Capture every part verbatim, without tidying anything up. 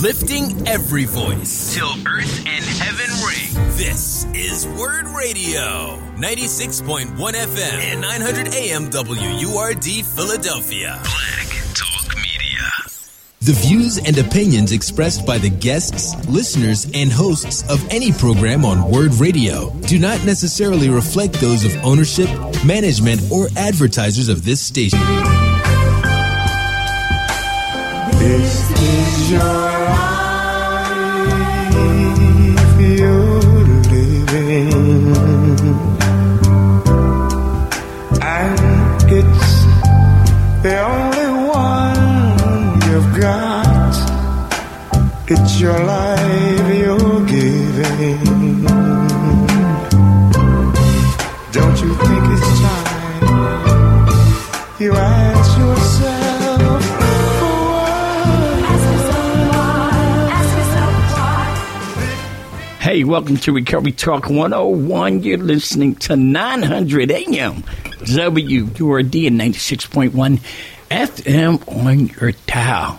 Lifting every voice till earth and heaven ring. This is Word Radio, ninety-six point one F M and nine hundred A M W U R D Philadelphia. Black Talk Media. The views and opinions expressed by the guests, listeners, and hosts of any program on Word Radio do not necessarily reflect those of ownership, management, or advertisers of this station. This is your life you're living, and it's the only one you've got. It's your life you're giving. Don't you think it's time you ask yourself? Hey, welcome to Recovery Talk one oh one. You're listening to nine hundred A M W U R D and ninety-six point one F M on your dial.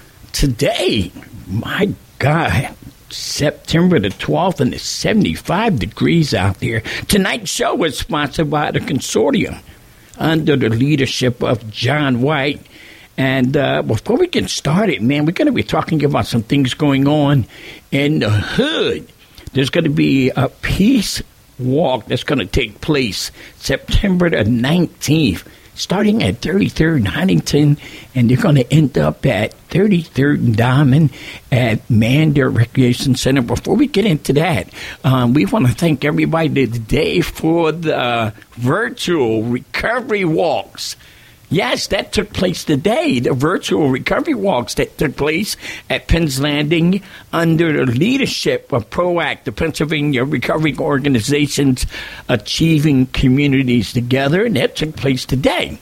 Today, my God, September the twelfth, and it's seventy-five degrees out there. Tonight's show is sponsored by the consortium under the leadership of John White. And uh, before we get started, man, we're going to be talking about some things going on in the hood. There's going to be a peace walk that's going to take place September the nineteenth, starting at thirty-third and Huntington, and they're going to end up at thirty-third and Diamond at Mander Recreation Center. Before we get into that, um, we want to thank everybody today for the virtual recovery walks. Yes, that took place today, the virtual recovery walks that took place at Penn's Landing under the leadership of PROACT, the Pennsylvania Recovery Organization's Achieving Communities Together, and that took place today.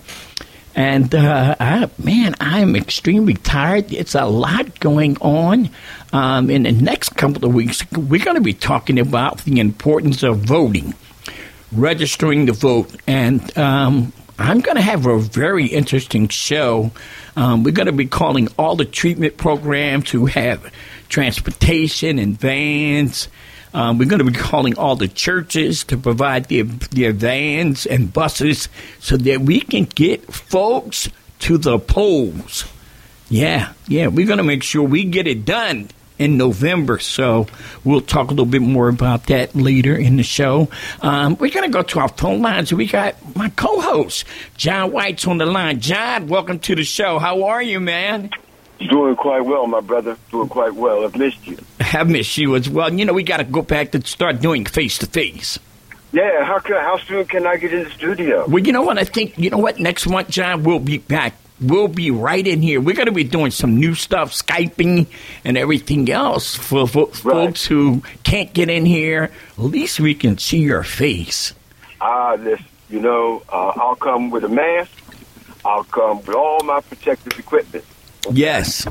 And, uh, I, man, I'm extremely tired. It's a lot going on. Um, in the next couple of weeks, we're going to be talking about the importance of voting, registering to vote, and um I'm going to have a very interesting show. Um, we're going to be calling all the treatment programs who have transportation and vans. Um, we're going to be calling all the churches to provide their, their vans and buses so that we can get folks to the polls. Yeah, yeah, we're going to make sure we get it done in November, so we'll talk a little bit more about that later in the show. Um, we're going to go to our phone lines. We got my co-host, John White's on the line. John, welcome to the show. How are you, man? Doing quite well, my brother. Doing quite well. I've missed you. I have missed you as well. You know, we got to go back to start doing face-to-face. Yeah, how can, how soon can I get in the studio? Well, you know what? I think, you know what? Next month, John, we'll be back. We'll be right in here. We're going to be doing some new stuff, Skyping and everything else for, for right. folks who can't get in here. At least we can see your face. Ah, uh, this, you know, uh, I'll come with a mask. I'll come with all my protective equipment. Yes.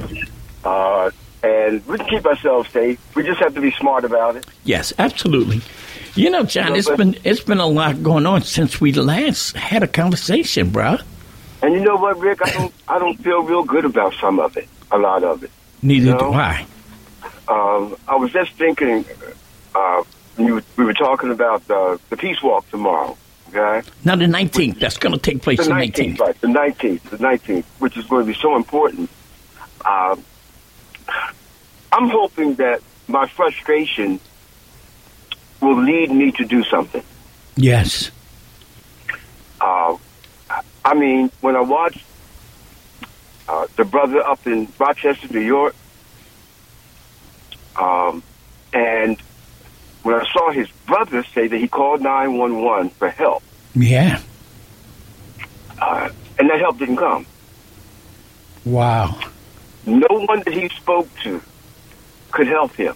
Uh, and we can keep ourselves safe. We just have to be smart about it. Yes, absolutely. You know, John, it's been it's been a lot going on since we last had a conversation, bro. And you know what, Rick? I don't I don't feel real good about some of it, a lot of it. Neither you know? do I. Um, I was just thinking, uh, you, we were talking about uh, the Peace Walk tomorrow, okay? Now, the nineteenth, that's going to take place the nineteenth. Right, the nineteenth, the nineteenth, which is going to be so important. Uh, I'm hoping that my frustration will lead me to do something. Yes. Uh, I mean, when I watched uh, the brother up in Rochester, New York, um, and when I saw his brother say that he called nine one one for help. Yeah. Uh, and that help didn't come. Wow. No one that he spoke to could help him.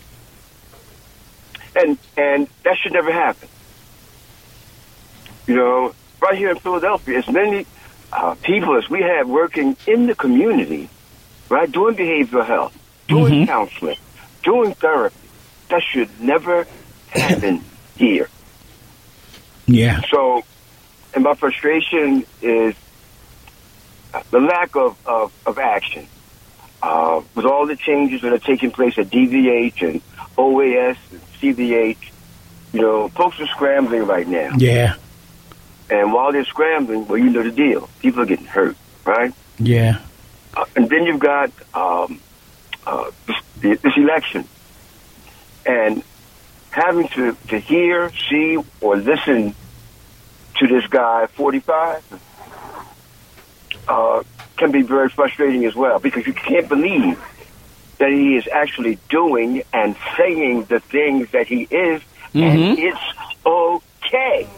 And and that should never happen. You know, right here in Philadelphia, as many uh, people as we have working in the community, right, doing behavioral health, doing mm-hmm. counseling, doing therapy, that should never happen here. Yeah. So, and my frustration is the lack of, of, of action. uh, with all the changes that are taking place at D V H and O A S and C V H, you know, folks are scrambling right now. Yeah. And while they're scrambling, well, you know the deal. People are getting hurt, right? Yeah. Uh, and then you've got um, uh, this, this election. And having to, to hear, see, or listen to this guy, forty-five, uh, can be very frustrating as well, because you can't believe that he is actually doing and saying the things that he is, mm-hmm. and it's okay.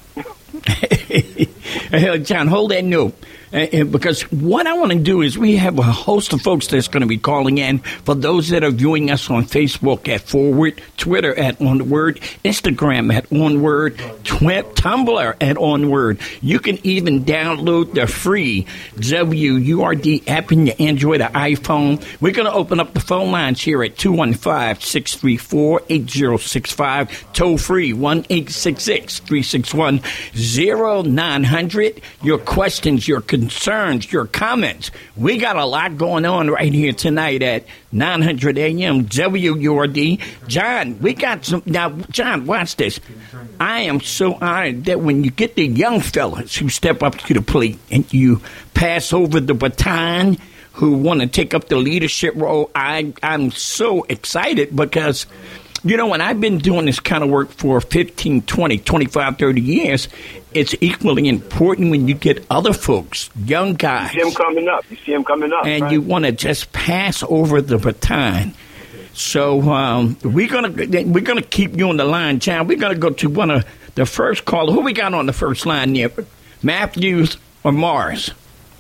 Hey, John, hold that note. Uh, because what I want to do is we have a host of folks that's going to be calling in. For those that are viewing us on Facebook at Forward, Twitter at Onward, Instagram at Onward, Twi- Tumblr at Onward. You can even download the free W U R D app in your Android or iPhone. We're going to open up the phone lines here at two one five, six three four, eight zero six five. Toll free one eight six six, three six one, zero nine hundred. Your questions, your concerns, your comments. We got a lot going on right here tonight at nine hundred A M W U R D. John, we got some. Now, John, watch this. I am so honored that when you get the young fellas who step up to the plate and you pass over the baton, who want to take up the leadership role, I, I'm so excited because, you know, when I've been doing this kind of work for fifteen, twenty, twenty-five, thirty years, it's equally important when you get other folks, young guys. You see him coming up. You see him coming up. And right? you want to just pass over the baton. So um, we're gonna we're gonna keep you on the line, John. We're gonna go to one of the first callers. Who we got on the first line there? Matthews or Mars?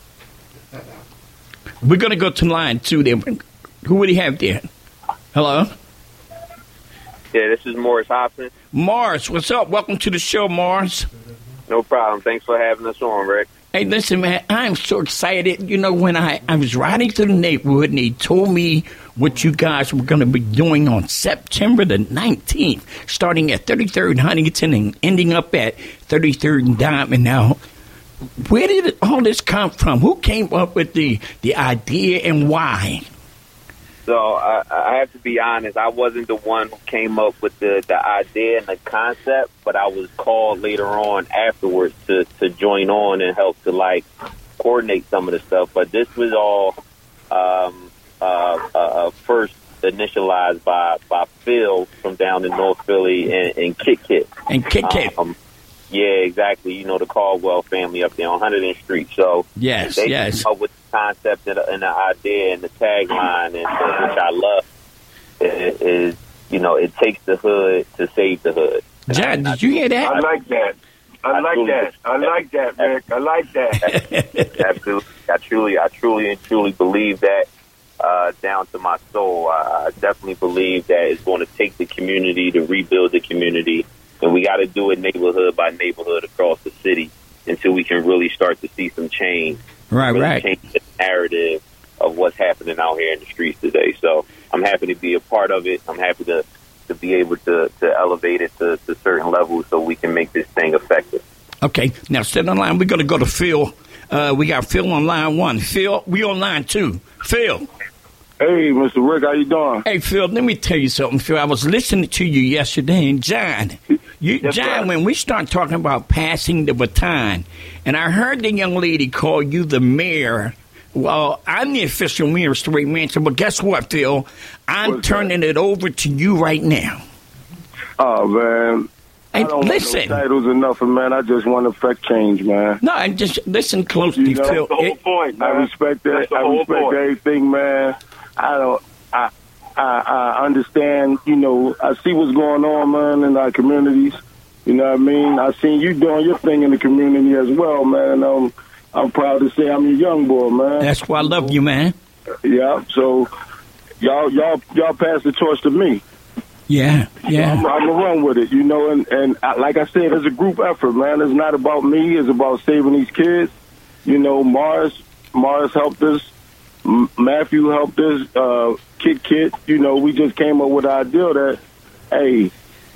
We're gonna go to line two there. Who would he have there? Hello. Yeah, this is Morris Hopkins. Mars, what's up? Welcome to the show, Mars. No problem. Thanks for having us on, Rick. Hey, listen, man, I'm so excited. You know, when I, I was riding through the neighborhood and they told me what you guys were going to be doing on September the nineteenth, starting at thirty-third Huntington and ending up at thirty-third and Diamond. Now, where did all this come from? Who came up with the, the idea and why? So I, I have to be honest, I wasn't the one who came up with the, the idea and the concept, but I was called later on afterwards to, to join on and help to, like, coordinate some of the stuff. But this was all um, uh, uh, first initialized by, by Phil from down in North Philly and, and Kit Kit. And Kit Kit. Um, yeah, exactly. You know, the Caldwell family up there on one hundredth Street. So yes, they yes. came up with the concept and the, and the idea and the tagline, and, and which I love, is, is, you know, it takes the hood to save the hood. John, did you hear that? I like that. I, I like truly, that. I like that, Rick. I like that. Absolutely. I truly, I truly and truly believe that uh, down to my soul. I, I definitely believe that it's going to take the community to rebuild the community. And we got to do it neighborhood by neighborhood across the city until we can really start to see some change. Right, really right. Change the narrative of what's happening out here in the streets today. So I'm happy to be a part of it. I'm happy to, to be able to, to elevate it to, to certain levels so we can make this thing effective. Okay. Now, sit on line. We're going to go to Phil. Uh, we got Phil on line one. Phil, we on line two. Phil. Hey, Mister Rick, how you doing? Hey, Phil, let me tell you something, Phil. I was listening to you yesterday, and John, you, yes, John, sir. when we start talking about passing the baton, and I heard the young lady call you the mayor. Well, I'm the official mayor of Strait Mansion, but guess what, Phil? I'm What's turning that? it over to you right now. Oh, man. Hey, I don't listen. want no titles or nothing, man. I just want to affect change, man. No, I just listen closely, You know, Phil. That's the whole It- point, man. I respect that. That's the I whole respect point. everything, man. I don't. I, I I understand. You know, I see what's going on, man, in our communities. You know what I mean? I seen you doing your thing in the community as well, man. Um, I'm proud to say I'm your young boy, man. That's why I love you, man. Yeah. So y'all, y'all, y'all pass the torch to me. Yeah, yeah. I'm, I'm gonna run with it, you know. And and I, like I said, it's a group effort, man. It's not about me. It's about saving these kids. You know, Mars, Mars helped us. M- Matthew helped us. Uh, Kit Kit. You know, we just came up with the idea that, hey,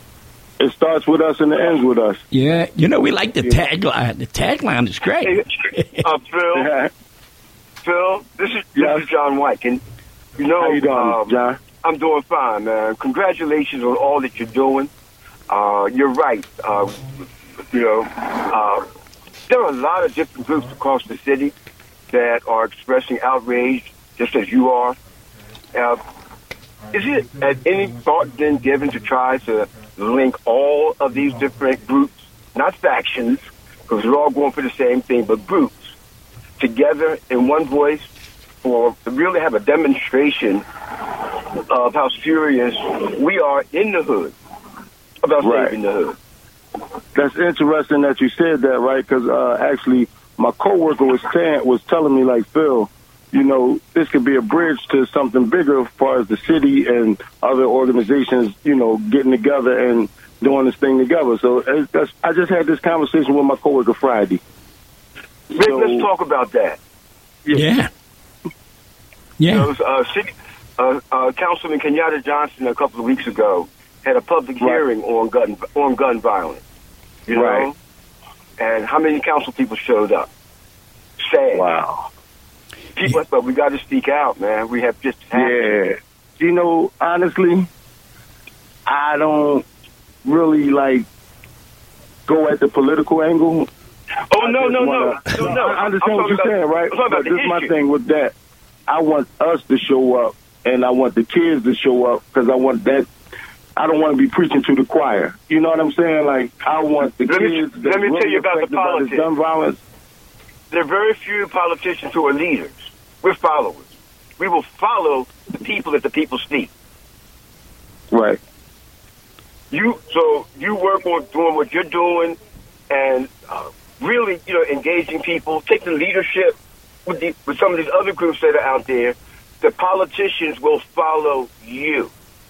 it starts with us and it ends with us. Yeah, you know, we like the tagline. The tagline is great. Hey, uh, Phil, Yeah. Phil, this is this Yes. is John White. Can You know, How you doing, um, John? I'm doing fine, man. Congratulations on all that you're doing. Uh, you're right. Uh, you know, uh, there are a lot of different groups across the city that are expressing outrage, just as you are. Uh, is it has any thought been given to try to link all of these different groups, not factions, because we're all going for the same thing, but groups, together in one voice for to really have a demonstration of how serious we are in the hood about Right. saving the hood? That's interesting that you said that, right? Because uh, actually, my coworker was saying, was telling me, like, Phil, you know, this could be a bridge to something bigger as far as the city and other organizations, you know, getting together and doing this thing together. So uh, that's, I just had this conversation with my coworker Friday. Rick, So- let's talk about that. Yeah. You Yeah. know, uh, city, uh, uh, Councilman Kenyatta Johnson a couple of weeks ago had a public Right. hearing on gun on gun violence. You know, Right. and how many council people showed up? Sad. Wow. People, but we got to speak out, man. We have just had to. Yeah. You know, honestly, I don't really, like, go at the political angle. Oh no, no, no, wanna- no, no! I I'm understand what talking you're saying, about- right? I'm talking But about this is the my issue. thing with that. I want us to show up, and I want the kids to show up, because I want that. I don't want to be preaching to the choir. You know what I'm saying? Like, I want the Let me- kids let that's me tell really you about the affected by this politics. gun violence. There are very few politicians who are leaders. We're followers. We will follow the people that the people speak. Right. You so you work on doing what you're doing, and uh, really, you know, engaging people, taking leadership with the, with some of these other groups that are out there. The politicians will follow you.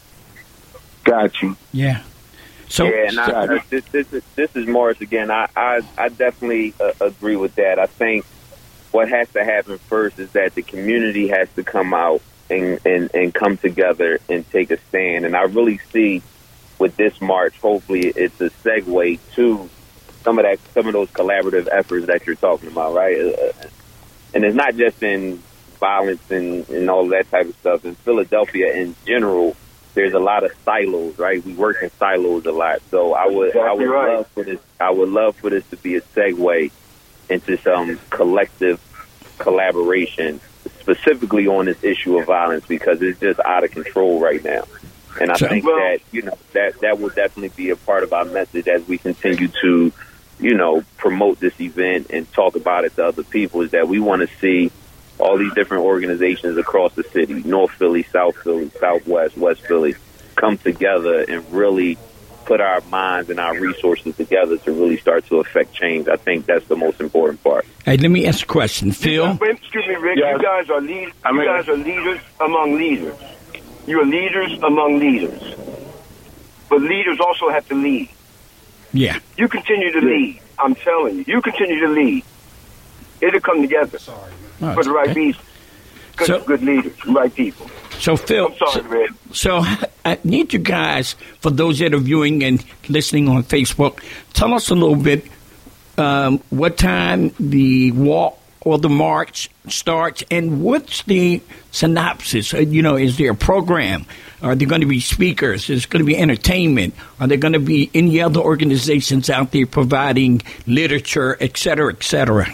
Got you. Yeah. So, yeah, and I, Got I, it. this, this is this is Morris again. I I, I definitely uh, agree with that. I think what has to happen first is that the community has to come out and, and, and come together and take a stand. And I really see with this march, hopefully, it's a segue to some of that, some of those collaborative efforts that you're talking about, right? Uh, and it's not just in violence and, and all that type of stuff. In Philadelphia, in general, there's a lot of silos, right? We work in silos a lot. So I would, I Exactly would right. love for this, I would love for this to be a segue into some collective collaboration, specifically on this issue of violence, because it's just out of control right now. And I So- think Well- that, you know, that, that will definitely be a part of our message as we continue to, you know, promote this event and talk about it to other people, is that we want to see all these different organizations across the city, North Philly, South Philly, Southwest, West Philly, come together and really put our minds and our resources together to really start to affect change. I think that's the most important part. hey, let me ask a question. Phil? Wait, excuse me, Rick. Yes. You guys are lead, I mean- You guys are leaders among leaders. You are leaders among leaders. But leaders also have to lead. Yeah. You continue to lead. I'm telling you. You continue to lead. It'll come together Oh, for the right okay. reasons. Good, So- good leaders, right people. So, Phil, I'm sorry, so, Rick. so I need you guys, for those that are viewing and listening on Facebook, tell us a little bit um, what time the walk or the march starts, and what's the synopsis? Uh, You know, is there a program? Are there going to be speakers? Is there going to be entertainment? Are there going to be any other organizations out there providing literature, et cetera, et cetera?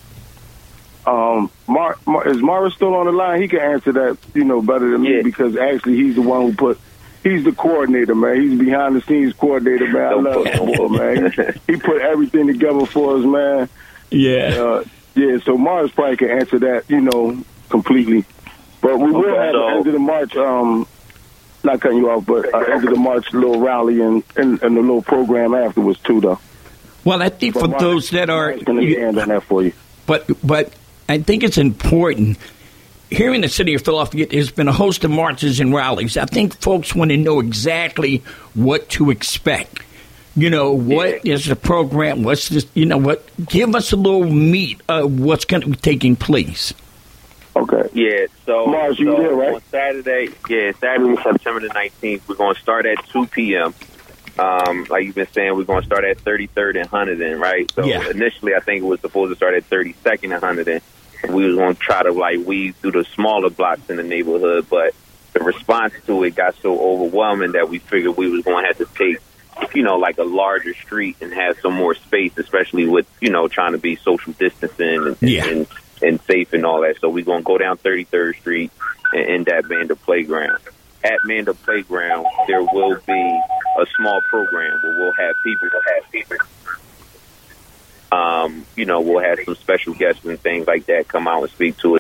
Um, Mar- Mar- is Mara still on the line? He can answer that, you know, better than me, Yeah. because actually he's the one who put. He's the coordinator, man. He's behind the scenes coordinator, man. I Don't love put- that boy, man. He, he put everything together for us, man. Yeah. Uh, yeah, so Mars probably can answer that, you know, completely. But we will Okay, have so- the end of the March, um, not cutting you off, but uh, end of the March little rally and, and, and the little program afterwards, too, though. Well, I think for But Mars- those that are... Mars can expand on that for you. But but I think it's important. Here in the city of Philadelphia, there's been a host of marches and rallies. I think folks want to know exactly what to expect. You know, what is the program? What's this? You know, what? Give us a little meat of what's going to be taking place. Okay. Yeah, so, Mars, you so there, right? on Saturday, yeah, Saturday, September the nineteenth, we're going to start at two p.m. Um, like you've been saying, we're going to start at thirty-third and Hunterdon, right? So Yeah. initially, I think it was supposed to start at thirty-second and Hunterdon. we was going to try to like weave through the smaller blocks in the neighborhood, but the response to it got so overwhelming that we figured we was going to have to take, you know, like a larger street and have some more space, especially with, you know, trying to be social distancing and, yeah. and, and safe and all that. So we're going to go down thirty-third Street and end at Mander Playground. At Mander Playground, there will be a small program where we'll have people, we'll have people, um, you know, we'll have some special guests and things like that come out and speak to it.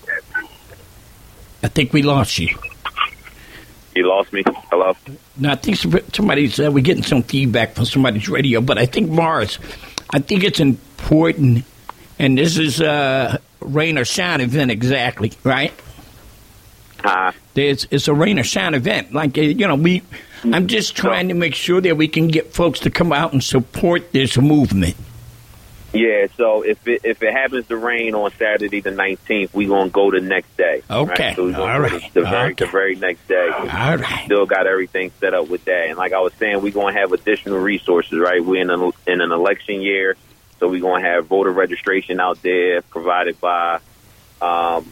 I think we lost you. You lost me? Hello? No, I think somebody's, uh, we're getting some feedback from somebody's radio, but I think, Morris, I think it's important, and this is a rain or shine event exactly, right? Uh, It's, it's a rain or shine event. Like, uh, you know, we, I'm just trying to make sure that we can get folks to come out and support this movement. Yeah, so if it if it happens to rain on Saturday the nineteenth, we're going to go the next day. Okay. Right? So All right. The very, okay. the very next day. All right. Still got everything set up with that. And like I was saying, we're going to have additional resources, right? We're in an, in an election year, so we're going to have voter registration out there provided by, um,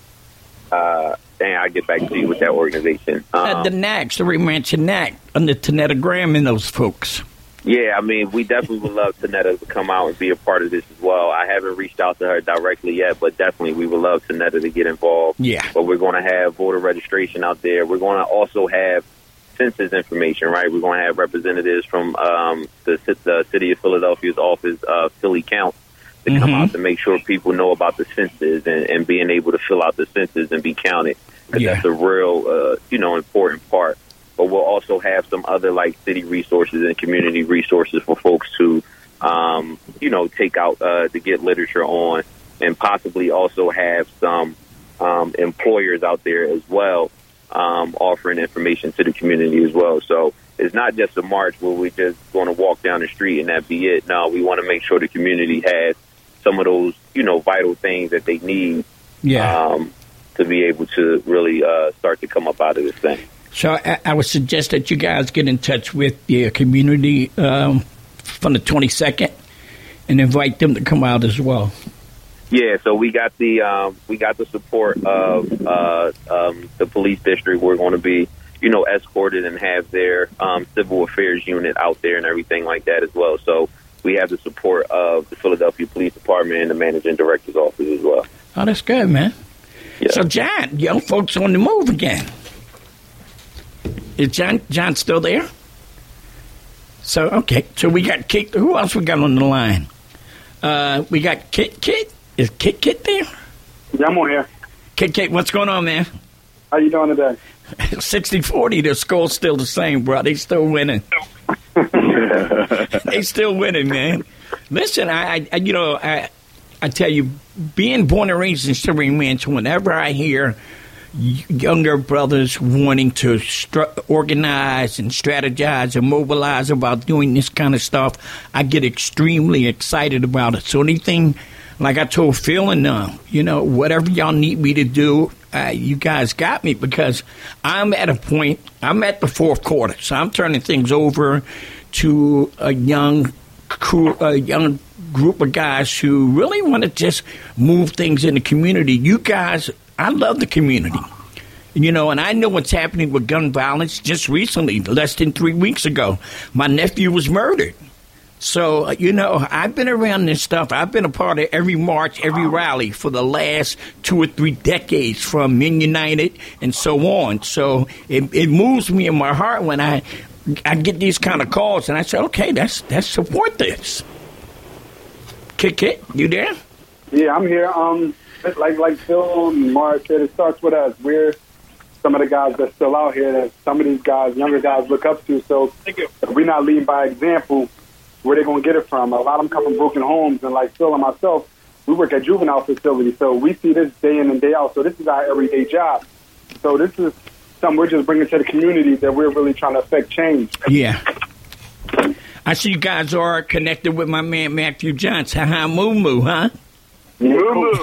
uh, dang, I'll get back to you with that organization. Um, uh, the N A Cs, the Remanche N A C, under Tanetta Graham and those folks. Yeah, I mean, we definitely would love Tanetta to come out and be a part of this as well. I haven't reached out to her directly yet, but definitely we would love Tanetta to get involved. Yeah. But we're going to have voter registration out there. We're going to also have census information, right? We're going to have representatives from um, the, the City of Philadelphia's office, uh, Philly Count, to Mm-hmm. come out to make sure people know about the census and, and being able to fill out the census and be counted. 'Cause Yeah. that's a real, uh, you know, important part. But we'll also have some other like city resources and community resources for folks to, um, you know, take out uh, to get literature on, and possibly also have some um, employers out there as well um, offering information to the community as well. So it's not just a march where we're just going to walk down the street and that be it. No, we want to make sure the community has some of those, you know, vital things that they need Yeah. um, to be able to really uh, start to come up out of this thing. So I, I would suggest that you guys get in touch with the community um, from the twenty-second and invite them to come out as well. Yeah, so we got the um, we got the support of uh, um, the police district. We're going to be, you know, escorted and have their um, civil affairs unit out there and everything like that as well. So we have the support of the Philadelphia Police Department and the managing director's office as well. Oh, that's good, man. Yeah. So, John, young folks on the move again. Is John John still there? So, okay. So we got Kit. Who else we got on the line? Uh, we got Kit Kit. Is Kit Kit there? Yeah, I'm on here. Kit Kit, what's going on, man? How you doing today? sixty forty, the score's still the same, bro. They still winning. They still winning, man. Listen, I, I you know, I, I tell you, being born and raised in Silver Ranch, whenever I hear younger brothers wanting to stru- organize and strategize and mobilize about doing this kind of stuff, I get extremely excited about it. So anything, like I told Phil and uh, you know, whatever y'all need me to do, uh, you guys got me, because I'm at a point, I'm at the fourth quarter, so I'm turning things over to a young crew, a young group of guys who really want to just move things in the community. You guys, I love the community, you know, and I know what's happening with gun violence. Just recently, less than three weeks ago, my nephew was murdered. So, you know, I've been around this stuff. I've been a part of every march, every rally for the last two or three decades, from Men United and so on. So it, it moves me in my heart when I I get these kind of calls, and I say, okay, let's, let's support this. Kit Kit, you there? Yeah, I'm here. Um, like like Phil and Mark said, it starts with us. We're some of the guys that's still out here that some of these guys, younger guys, look up to. So if we're not leading by example, where they going to get it from? A lot of them come from broken homes, and like Phil and myself, we work at juvenile facilities, so we see this day in and day out. So this is our everyday job. So this is something we're just bringing to the community that we're really trying to affect change. Yeah. I see you guys are connected with my man Matthew Johnson. Ha Moo Moo, huh? Moo Moo.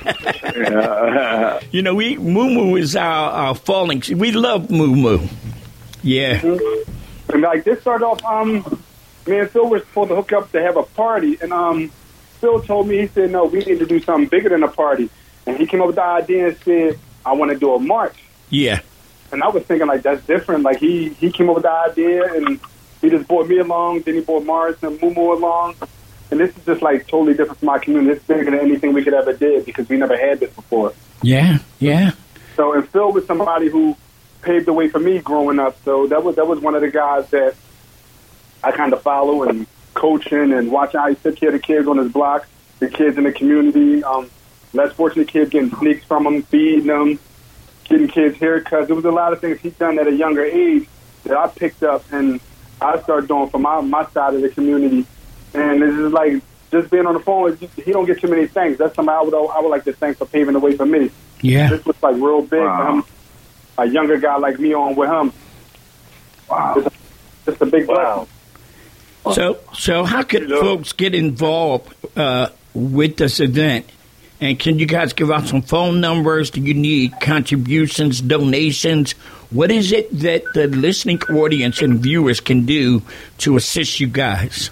You know, we Moo Moo is our, our falling. We love Moo Moo. Yeah. Mm-hmm. And like this started off, um, me and Phil were supposed to hook up to have a party, and um, Phil told me, he said, no, we need to do something bigger than a party. And he came up with the idea and said, I want to do a march. Yeah. And I was thinking, like, that's different. Like, he, he came up with the idea, and he just brought me along. Then he brought Morris and Mumu along. And this is just, like, totally different from my community. It's bigger than anything we could ever did because we never had this before. Yeah, yeah. So, and Phil was somebody who paved the way for me growing up. So that was that was one of the guys that I kind of follow and coaching and watching how he took care of the kids on his block, the kids in the community, um, less fortunate kids getting sneaks from them, feeding them, getting kids haircuts. There was a lot of things he's done at a younger age that I picked up and I started doing for my, my side of the community. And it's just like, just being on the phone, just, he don't get too many thanks. That's something I would, I would like to thank for paving the way for me. Yeah. This was like real big Wow. for him. A younger guy like me on with him. Wow. It's a, it's a big Wow. blessing. So, so how could folks get involved uh, with this event? And can you guys give out some phone numbers? Do you need contributions, donations? What is it that the listening audience and viewers can do to assist you guys?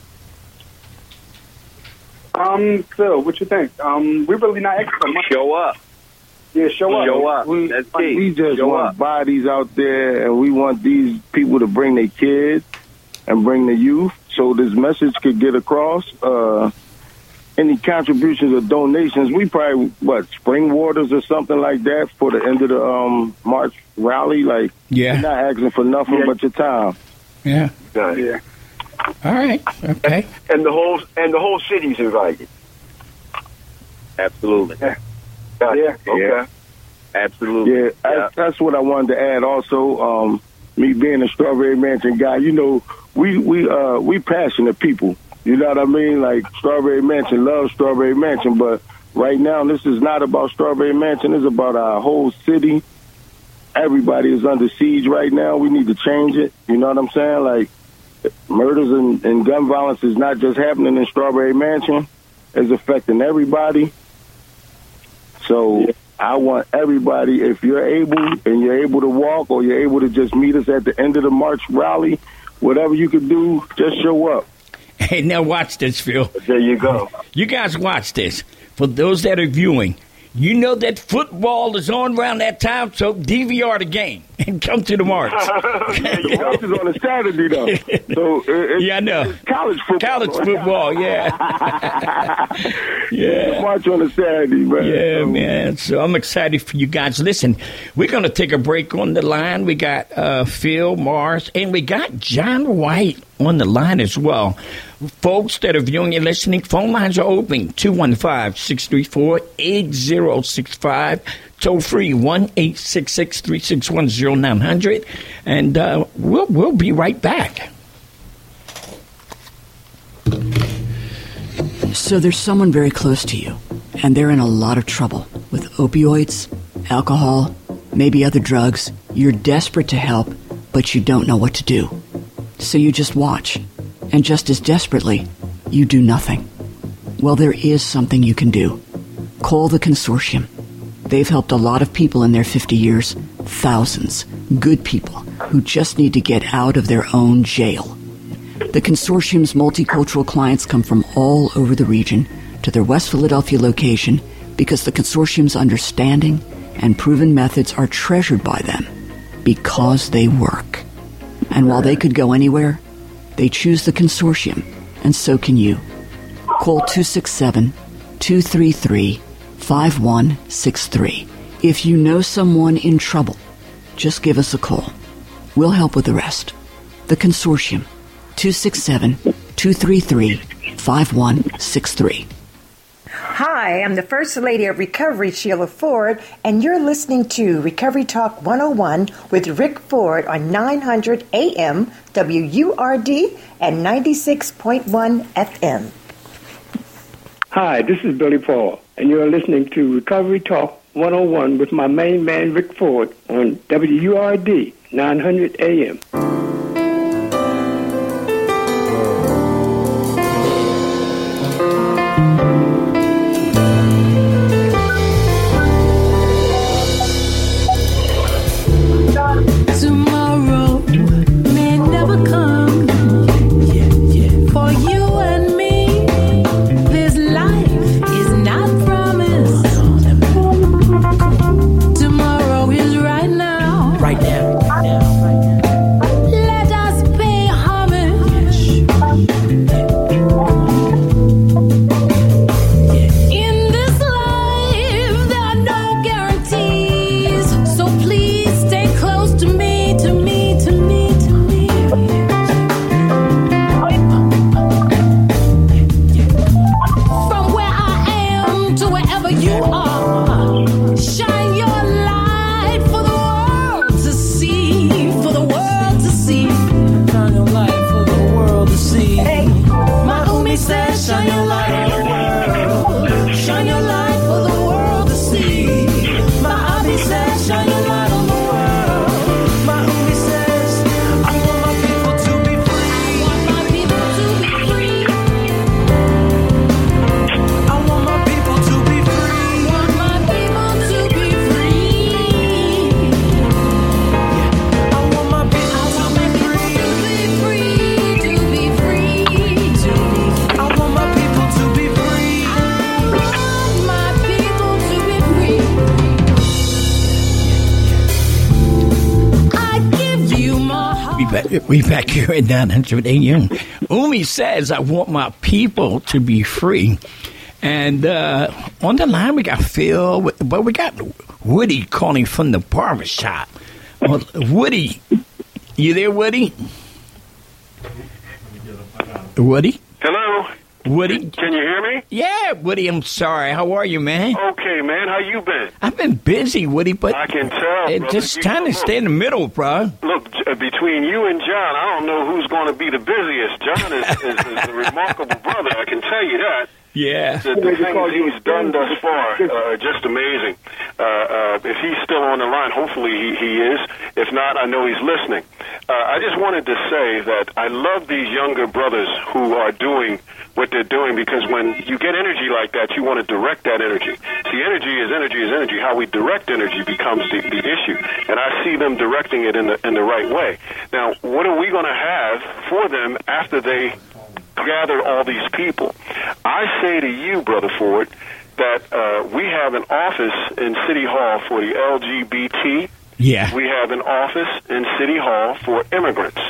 Um, Phil, what you think? Um, we're really not extra much. Show up. Yeah, show up. Show up. We, That's key. we just Show want up. bodies out there, and we want these people to bring their kids and bring the youth so this message could get across. Uh, any contributions or donations, we probably, what, Spring Waters or something like that for the end of the um, March rally? Like, Yeah. you're not asking for nothing Yeah. but your time. Yeah. Yeah. All right. Okay. And the whole and the whole city's invited. Absolutely. Yeah. Gotcha. Yeah. Okay. Yeah. Absolutely. Yeah, that's, that's what I wanted to add. Also, um, me being a Strawberry Mansion guy, you know, we we uh, we passionate people. You know what I mean? Like Strawberry Mansion, love Strawberry Mansion, but right now this is not about Strawberry Mansion. It's about our whole city. Everybody is under siege right now. We need to change it. You know what I'm saying? Like murders and, and gun violence is not just happening in Strawberry Mansion. It's affecting everybody. So I want everybody, if you're able and you're able to walk or you're able to just meet us at the end of the March rally, whatever you can do, just show up. Hey, now watch this, Phil. There you go. You guys watch this. For those that are viewing, you know that football is on around that time, so D V R the game and come to the march. The march is on a Saturday, though. So it, it's, Yeah, I know. it's college football. College football, yeah. The yeah. march on a Saturday, man. Yeah, So, man. So I'm excited for you guys. Listen, we're going to take a break on the line. We got uh, Phil, Mars, and we got John White on the line as well. Folks that are viewing and listening, phone lines are open, two one five, six three four, eight zero six five. Toll free, one eight six six, three six one, zero nine hundred. And uh, we'll, we'll be right back. So there's someone very close to you, and they're in a lot of trouble with opioids, alcohol, maybe other drugs. You're desperate to help, but you don't know what to do. So you just watch, and just as desperately, you do nothing. Well, there is something you can do. Call the consortium. They've helped a lot of people in their fifty years, thousands, good people who just need to get out of their own jail. The consortium's multicultural clients come from all over the region to their West Philadelphia location because the consortium's understanding and proven methods are treasured by them because they work. And while they could go anywhere, they choose the consortium, and so can you. Call two six seven, two three three, five one six three. If you know someone in trouble, just give us a call. We'll help with the rest. The consortium, two six seven, two three three, five one six three. Hi, I'm the First Lady of Recovery, Sheila Ford, and you're listening to Recovery Talk one oh one with Rick Ford on nine hundred A M W U R D and ninety-six point one F M. Hi, this is Billy Paul, and you're listening to Recovery Talk one oh one with my main man, Rick Ford, on W U R D nine hundred A M. Tomorrow may never come. For you and me, this life back, we back here at nine hundred A M. Umi says, I want my people to be free. And uh, on the line, we got Phil, but we got Woody calling from the barbershop. Well, Woody, you there, Woody? Woody? Hello? Woody? Can you hear me? Yeah, Woody, I'm sorry. How are you, man? Okay, man. How you been? I've been busy, Woody, but I can tell, it brother. just You- trying to look, stay in the middle, bro. Look, uh, between you and John, I don't know who's going to be the busiest. John is, is, is a remarkable brother, I can tell you that. Yeah. The, the things he's done thus far are just amazing. Uh, uh, if he's still on the line, hopefully he, he is. If not, I know he's listening. Uh, I just wanted to say that I love these younger brothers who are doing what they're doing, because when you get energy like that, you want to direct that energy. See, energy is energy is energy. How we direct energy becomes the, the issue. And I see them directing it in the, in the right way. Now, what are we going to have for them after they gather all these people? I say to you, Brother Ford, that uh, we have an office in City Hall for the L G B T. Yeah. We have an office in City Hall for immigrants.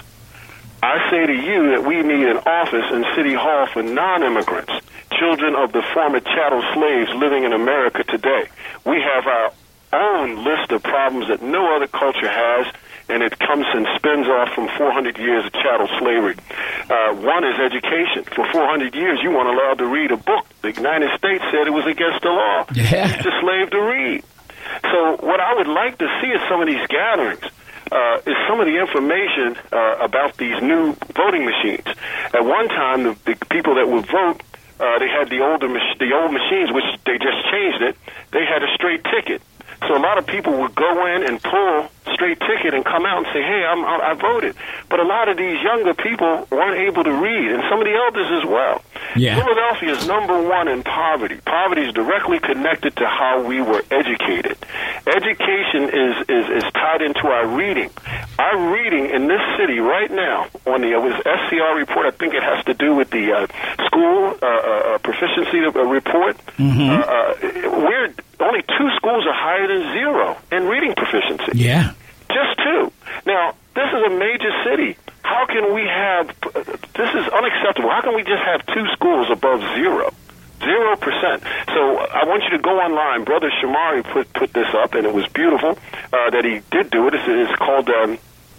I say to you that we need an office in City Hall for non-immigrants, children of the former chattel slaves living in America today. We have our own list of problems that no other culture has, and it comes and spins off from four hundred years of chattel slavery. Uh, one is education. For four hundred years, you weren't allowed to read a book. The United States said it was against the law. Yeah. Teach a slave to read. So what I would like to see at some of these gatherings uh, is some of the information uh, about these new voting machines. At one time, the, the people that would vote, uh, they had the older mach- the old machines, which they just changed it. They had a straight ticket. So a lot of people would go in and pull straight ticket and come out and say, hey, I'm, I voted. But a lot of these younger people weren't able to read, and some of the elders as well. Yeah. Philadelphia is number one in poverty. Poverty is directly connected to how we were educated. Education is, is, is tied into our reading. Our reading in this city right now, on the it was S C R report, I think it has to do with the uh, school uh, uh, proficiency uh, report. Mm-hmm. Uh, uh, we're only two schools are higher than zero in reading proficiency. Yeah. Just two. Now, this is a major city. How can we have, this is unacceptable. How can we just have two schools above zero? Zero percent. So I want you to go online. Brother Shamari put put this up, and it was beautiful uh, that he did do it. It's, it's called um,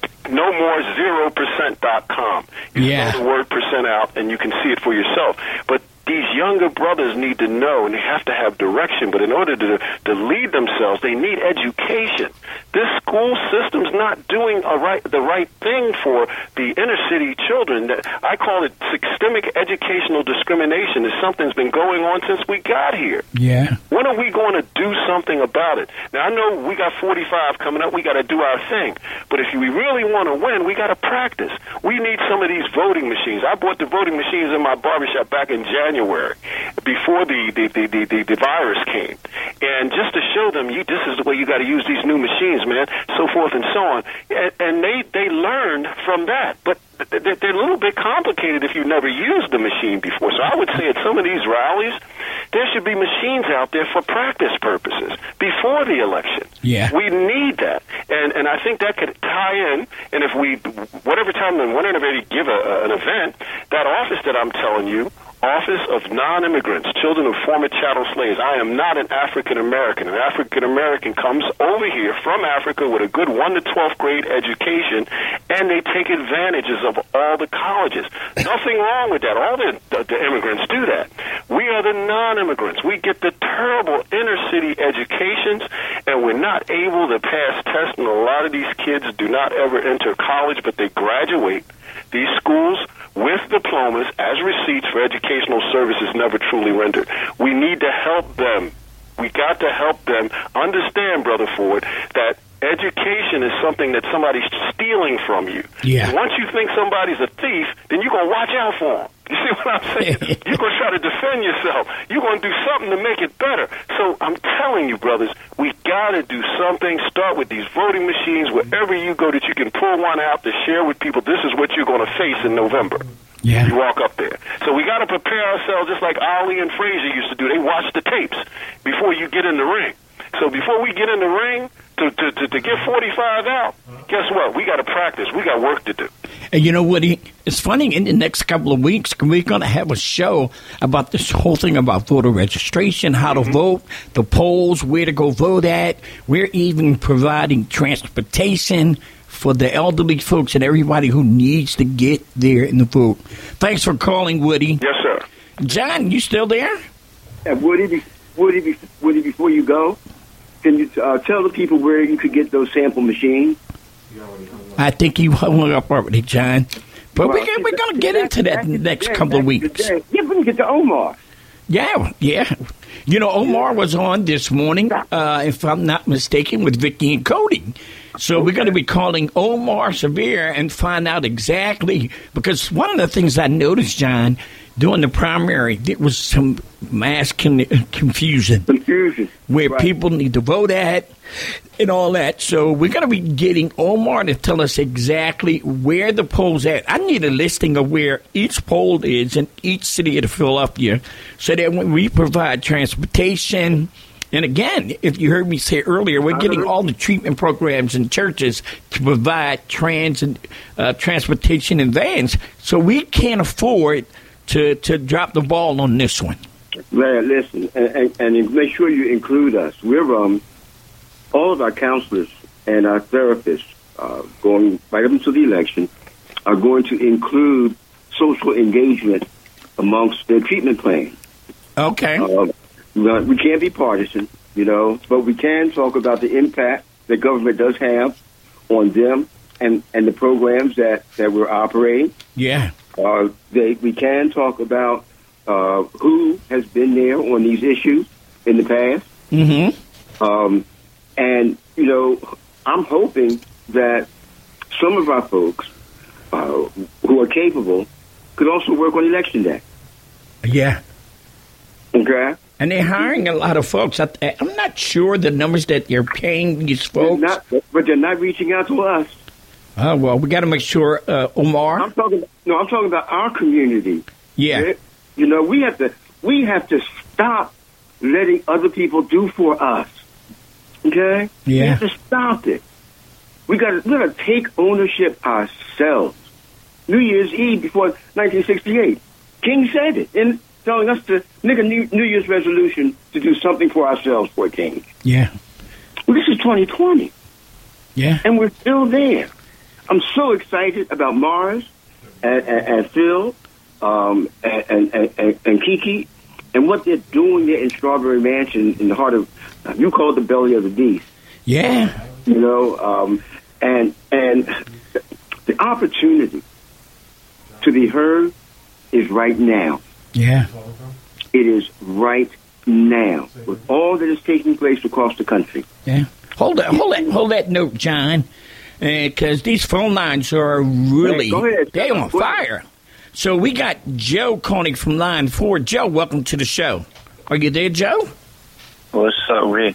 no more zero percent dot com. You Yeah. throw the word percent out, and you can see it for yourself. But these younger brothers need to know, and they have to have direction. But in order to to lead themselves, they need education. This school system's not doing a right the right thing for the inner city children. I call it systemic educational discrimination. It's something that's been going on since we got here. Yeah. When are we going to do something about it? Now, I know we got forty-five coming up. We got to do our thing. But if we really want to win, we got to practice. We need some of these voting machines. I bought the voting machines in my barbershop back in January, before the, the, the, the, the, the virus came. And just to show them, you, this is the way you got to use these new machines, man, so forth and so on. And, and they, they learned from that. But they're a little bit complicated if you've never used the machine before. So I would say at some of these rallies, there should be machines out there for practice purposes before the election. Yeah. We need that. And and I think that could tie in, and if we, whatever time, whenever they give a, an event, that office that I'm telling you, Office of Non-Immigrants, Children of Former Chattel Slaves. I am not an African-American. An African-American comes over here from Africa with a good one to twelfth grade education, and they take advantages of all the colleges. Nothing wrong with that. All the, the, the immigrants do that. We are the non-immigrants. We get the terrible inner-city educations, and we're not able to pass tests, and a lot of these kids do not ever enter college, but they graduate these schools with diplomas as receipts for educational services never truly rendered. We need to help them. We got to help them understand, Brother Ford, that education is something that somebody's stealing from you. Yeah. And once you think somebody's a thief, then you're going to watch out for them. You see what I'm saying? You're going to try to defend yourself. You're going to do something to make it better. So I'm telling you, brothers, we got to do something. Start with these voting machines wherever you go that you can pull one out to share with people. This is what you're going to face in November. Yeah. You walk up there. So we got to prepare ourselves just like Ali and Frazier used to do. They watch the tapes before you get in the ring. So before we get in the ring, to, to, to, to get forty-five out, guess what? We got to practice. We got work to do. And you know what? It's funny, in the next couple of weeks, we're going to have a show about this whole thing about voter registration, how to vote, the polls, where to go vote at. We're even providing transportation for the elderly folks and everybody who needs to get there in the vote. Thanks for calling, Woody. Yes, sir. John, you still there? Uh, Woody, Woody, Woody, before you go, can you uh, tell the people where you could get those sample machines? I think you hung up already, John. But well, we're, we're going to get into that in the next day, couple of weeks. Yeah, we can get to Omar. Yeah, yeah. You know, Omar was on this morning, uh, if I'm not mistaken, with Vicky and Cody. So okay. We're going to be calling Omar Severe and find out exactly, because one of the things I noticed, John, during the primary, there was some mass con- confusion. Confusion. Where right. people need to vote at and all that. So we're going to be getting Omar to tell us exactly where the polls at. I need a listing of where each poll is in each city of Philadelphia so that when we provide transportation. And again, if you heard me say earlier, we're getting all the treatment programs in churches to provide trans and, uh, transportation and vans. So we can't afford to, to drop the ball on this one. Man, listen, and, and, and make sure you include us. We're um, all of our counselors and our therapists uh, going right up until the election are going to include social engagement amongst their treatment plan. Okay. Uh, we can't be partisan, you know, but we can talk about the impact that government does have on them and, and the programs that, that we're operating. Yeah. Uh, they, we can talk about uh, who has been there on these issues in the past. Mm-hmm. Um, and, you know, I'm hoping that some of our folks uh, who are capable could also work on election day. Yeah. Okay. And they're hiring a lot of folks. I, I'm not sure the numbers that they're paying these folks. They're not, but they're not reaching out to us. Oh, well, we got to make sure, uh, Omar. I'm talking. No, I'm talking about our community. Yeah. You know, we have to. We have to stop letting other people do for us. Okay. Yeah. We have to stop it. We got to. We got to take ownership ourselves. New Year's Eve before nineteen sixty-eight, King said it, and telling us to make a new, New Year's resolution to do something for ourselves for a change. Yeah. Well, this is twenty twenty. Yeah. And we're still there. I'm so excited about Mars and, and, and Phil um, and, and, and, and Kiki and what they're doing there in Strawberry Mansion in the heart of, uh, you call it the belly of the beast. Yeah. You know, um, and, and the opportunity to be heard is right now. Yeah. It is right now with all that is taking place across the country. Yeah. Hold that, hold that, hold that note, John, because uh, these phone lines are really, hey, ahead, they on fire. So we got Joe calling from line four. Joe, welcome to the show. Are you there, Joe? What's up, Rick?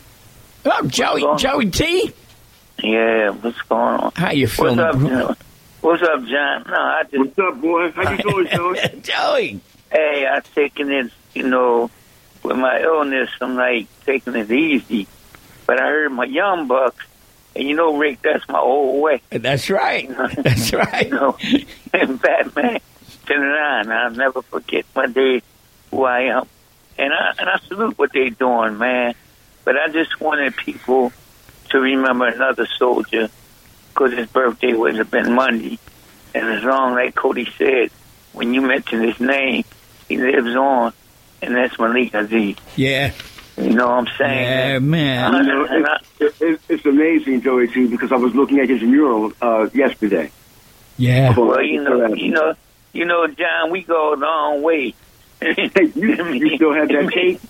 Oh, Joey, Joey T. Yeah, what's going on? How you feeling? What's up, John? What's up, John? No, I just. What's up, boy? How you doing, Joey? Joey. Hey, I'm taking it, you know, with my illness, I'm like taking it easy. But I heard my young bucks, and you know, Rick, that's my old way. That's right. That's right. You know, and Batman, turn it on. I'll never forget my day, who I am. And I, and I salute what they're doing, man. But I just wanted people to remember another soldier, because his birthday would have been Monday. And as long, like Cody said, when you mention his name, he lives on, and that's Malik Aziz. Yeah. You know what I'm saying? Yeah, man. You know, it's, it, it's amazing, Joey, too, because I was looking at his mural uh, yesterday. Yeah. Well, you know, you know, you know, John, we go a long way. Hey, you, you still have that tape?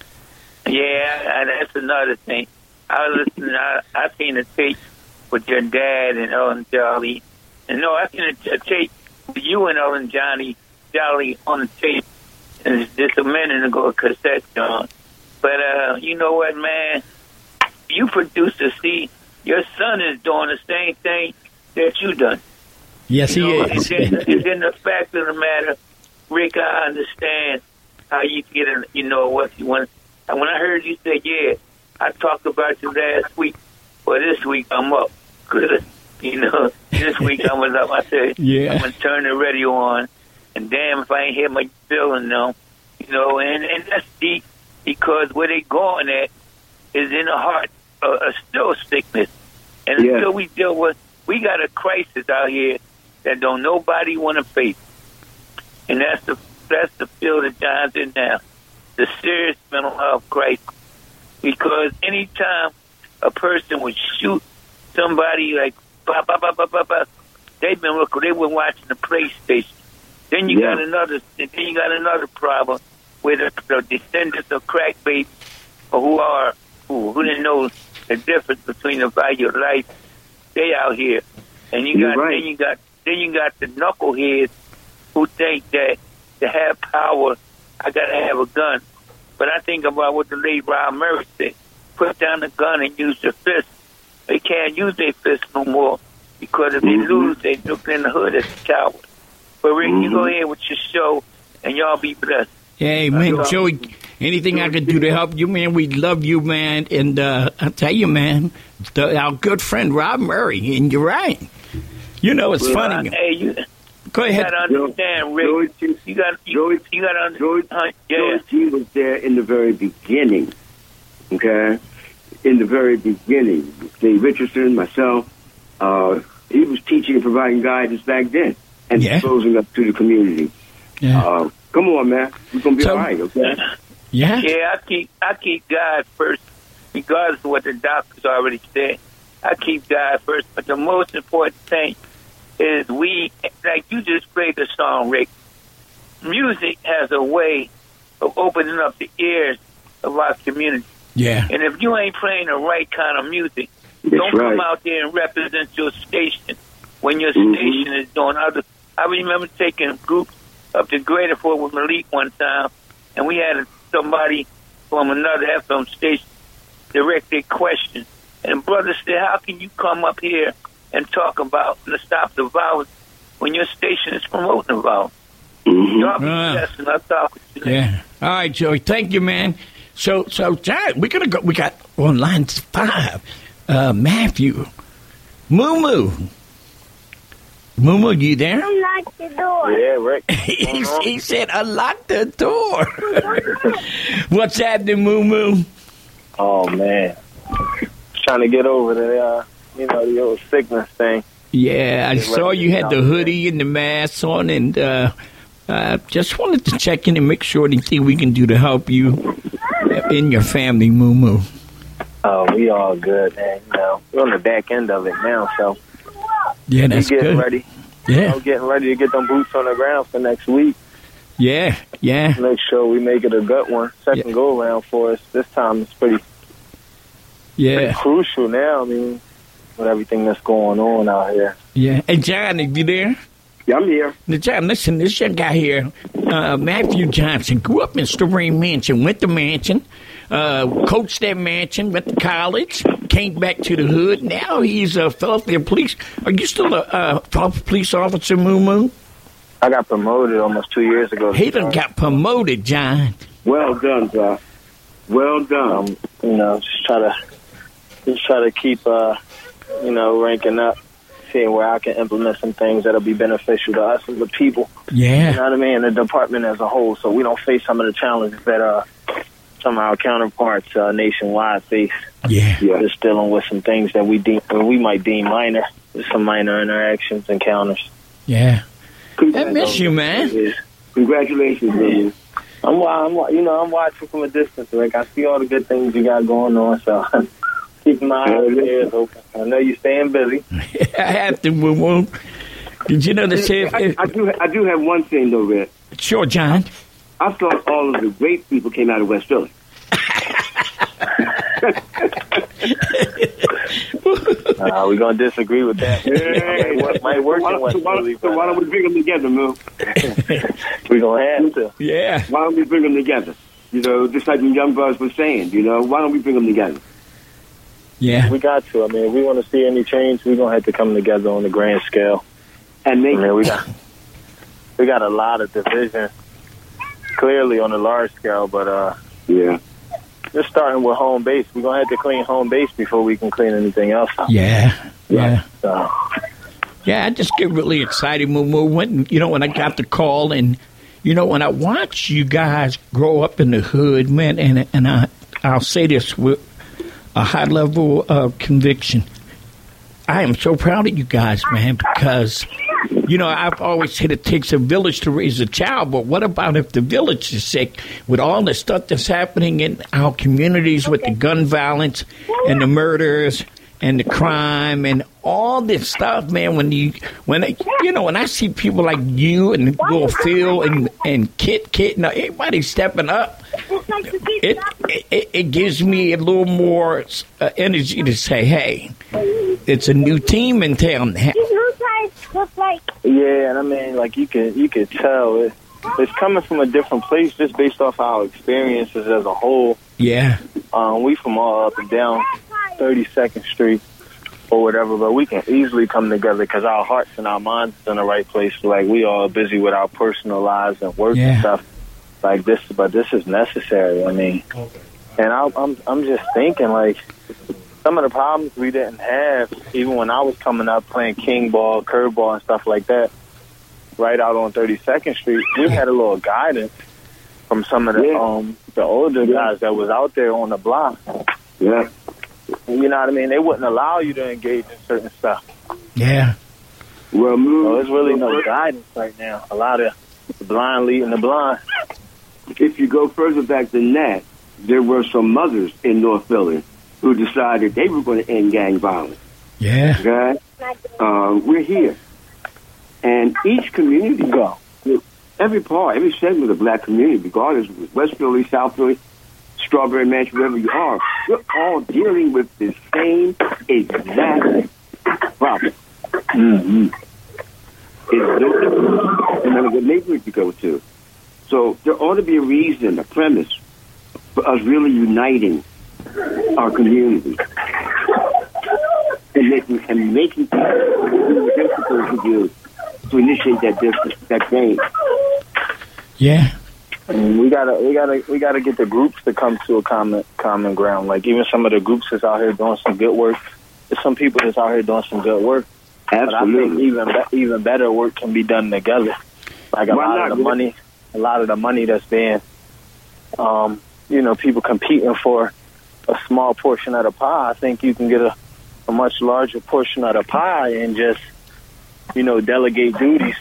Yeah, that's another thing. I was listening. I, I seen a tape with your dad and Ellen Jolly, and no, I seen a, a tape with you and Ellen Johnny Jolly on the tape. And it's just a minute ago, a cassette, John. But uh, you know what, man? You producers, see, your son is doing the same thing that you done. Yes, you he know, is. And then, and then the fact of the matter, Rick, I understand how you get in, you know, what you want. And when I heard you say, yeah, I talked about you last week, well, this week I'm up. You know, this week I was up. I said, yeah. I'm going to turn the radio on, and damn if I ain't hear my feeling now. You know, and, and that's deep because where they going at is in the heart of uh, still sickness. And Yeah. until we deal with, we got a crisis out here that don't nobody want to face. And that's the that's the field that John's in now, the serious mental health crisis. Because anytime a person would shoot somebody like, bah, bah, bah, bah, bah, bah, they've been looking, they've been watching the PlayStation. Then you Yeah. got another, then you got another problem with the, the descendants of crack babies, or who are who, who didn't know the difference between the value of life. They out here, and you You're got right. then you got then you got the knuckleheads who think that to have power, I gotta have a gun. But I think about what the late Rob Murray said: put down the gun and use your fist. They can't use their fist no more because if Mm-hmm. they lose, they look in the hood as a coward. But Rick, you go ahead with your show, and y'all be blessed. Hey, man, Joey, anything I could do to help you, man, we love you, man. And uh, I'll tell you, man, the, our good friend Rob Murray, and you're right. You know, it's Well, funny. Hey, you, Go you ahead. got to understand, Rick. You got you, you got to understand. Uh, yeah. George G was there in the very beginning, okay? In the very beginning. Dave Richardson, myself, uh, he was teaching and providing guidance back then and Yeah. exposing us to the community. Yeah. Uh, come on, man. We're going to be So- all right, okay? Yeah? Yeah, I keep I keep God first, regardless of what the doctors already said. I keep God first, but the most important thing is we, like you just played the song, Rick. Music has a way of opening up the ears of our community. Yeah. And if you ain't playing the right kind of music, That's don't come right. out there and represent your station when your Mhm. station is doing other. I remember taking groups up to Greater Fort with Malik one time, and we had somebody from another F M station direct their question. And brother said, how can you come up here and talk about to stop the violence when your station is promoting the violence? Mm-hmm. Y'all be Ah. blessed, and I'll talk with you later. Yeah. All right, Joey. Thank you, man. So, so, John, we're gonna go. We got on line five, uh, Matthew, Moo Moo. Moo Moo, you there? Unlock the door. Yeah, Rick. he, he said, "Unlock the door." What's happening, Moo Moo? Oh man, trying to get over the uh, you know, the old sickness thing. Yeah, I Get saw ready you to had come, the hoodie and the mask on, and uh, uh, just wanted to check in and make sure anything we can do to help you and your family, Moo Moo. Oh, we all good, man. You know, we're on the back end of it now, so Yeah, that's we getting good. ready. Yeah. You know, getting ready to get them boots on the ground for next week. Yeah, yeah. Make sure we make it a good one. Second Yeah. go around for us. This time it's pretty, Yeah, pretty crucial now. I mean, with everything that's going on out here. yeah. Hey, John, are you there? Yeah, I'm here. Now, John, listen, this young guy here, uh, Matthew Johnson, grew up in Storey Mansion, went to Mansion, uh, coached that Mansion, went to college, came back to the hood. Now he's a Philadelphia police. Are you still a uh, police officer, Moo Moo? I got promoted almost two years ago. He done got promoted, John. Well done, Doc. Well done. Um, you know, just try to just try to keep, uh, you know, ranking up, seeing where I can implement some things that'll be beneficial to us as the people. Yeah. You know what I mean? The department as a whole, so we don't face some of the challenges that uh, some of our counterparts uh, nationwide face. Yeah. Yeah. Just dealing with some things that we deem, we might deem minor, just some minor interactions, encounters. Yeah. I miss you, man. Congratulations, man. I'm, wa- I'm, wa- you know, I'm watching from a distance. Like I see all the good things you got going on, so keeping my eyes and ears open. I know you're staying busy. I have to, Moo Moo. Did you know the sheriff? I, I do. I do have one thing though, Red. Sure, John. I thought all of the great people came out of West Philly. Uh, we're going to disagree with that. Hey, might, work, might work so, why, in West so, why, Philly, so why don't we bring them together, Moo? we're going to have to. Yeah. Why don't we bring them together? You know, just like the young brothers were saying, you know, why don't we bring them together? Yeah. We got to. I mean, if we want to see any change, we're going to have to come together on the grand scale. And make I mean, we got, we got a lot of division, clearly on a large scale, but uh, yeah, just starting with home base. We're gonna have to clean home base before we can clean anything else up. Yeah, yeah. So. Yeah, I just get really excited when, when, you know, when I got the call and, you know, when I watch you guys grow up in the hood, man, and and I, I'll say this with a high level of conviction. I am so proud of you guys, man, because, you know, I've always said it takes a village to raise a child, but what about if the village is sick with all the stuff that's happening in our communities with the gun violence and the murders and the crime and all this stuff, man? When you, when I, you know, when I see people like you and Will Phil and and Kit, Kit, and everybody stepping up, it it, it gives me a little more uh, energy to say, hey, it's a new team in town now. Yeah, and I mean, like you can you can tell it, it's coming from a different place just based off our experiences as a whole. Yeah, um, we from all up and down thirty-second Street or whatever, but we can easily come together because our hearts and our minds is in the right place. Like, we all busy with our personal lives and work yeah. and stuff like this, but this is necessary. I mean, and I, I'm I'm just thinking, like, some of the problems we didn't have, even when I was coming up playing king ball, curveball, and stuff like that, right out on thirty-second Street, we had a little guidance from some of the yeah. um the older yeah. guys that was out there on the block. Yeah. You know what I mean? They wouldn't allow you to engage in certain stuff. Yeah. Well, so there's really no guidance right now. A lot of the blind leading the blind. If you go further back than that, there were some mothers in North Philly who decided they were going to end gang violence. Yeah. Okay? Uh, we're here. And each community, go, every part, every segment of the black community, regardless of West Philly, South Philly, Strawberry Mansion, wherever you are, we're all dealing with the same exact problem. Mm-hmm. It's no different no matter what neighborhood you go to. So there ought to be a reason, a premise, for us really uniting our community and making and making people do what they're supposed to do to initiate that difference, that change. Yeah. And we gotta, we gotta, we gotta get the groups to come to a common, common ground. Like, even some of the groups that's out here doing some good work. There's some people that's out here doing some good work. Absolutely. But I think even, be, even better work can be done together. Like a Why lot not? of the money, a lot of the money that's being, um, you know, people competing for a small portion of the pie. I think you can get a, a much larger portion of the pie and just, you know, delegate duties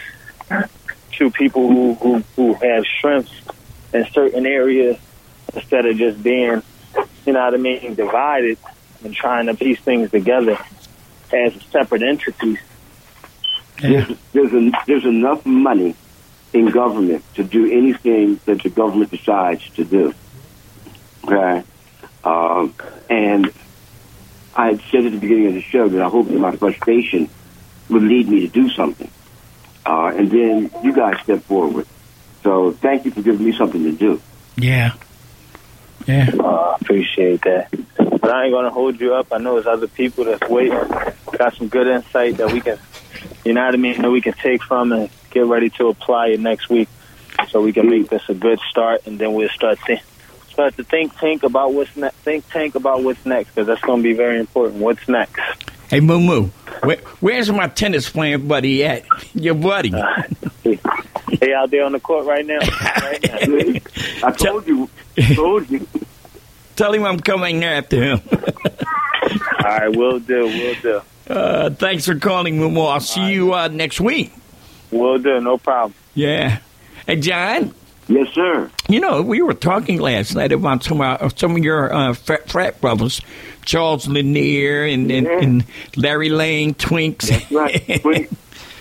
to people who, who, who have strengths in certain areas instead of just being, you know what I mean, divided and trying to piece things together as separate entities. Yeah. There's, there's, a, there's enough money in government to do anything that the government decides to do. Okay? Um, and I had said at the beginning of the show that I hope that my frustration would lead me to do something. Uh, and then you guys step forward. So thank you for giving me something to do. Yeah. Yeah. Uh, appreciate that. But I ain't going to hold you up. I know there's other people that's waiting. Got some good insight that we can, you know what I mean, that we can take from and get ready to apply it next week so we can make this a good start, and then we'll start th- start to think tank about what's next. Think tank about what's next, because that's going to be very important. What's next? Hey, Moo Moo, where, where's my tennis playing buddy at? Your buddy. Uh, They out there on the court right now. Right now. I told you. told you. Tell him I'm coming after him. All right, we'll do. We'll do. Uh, thanks for calling, Moo. I'll see right. you uh, next week. We'll do. No problem. Yeah. Hey, John. Yes, sir. You know, we were talking last night about some of, some of your uh, frat, frat brothers, Charles Lanier and, and, yeah. and Larry Lane, Twinks. That's right. Twinks.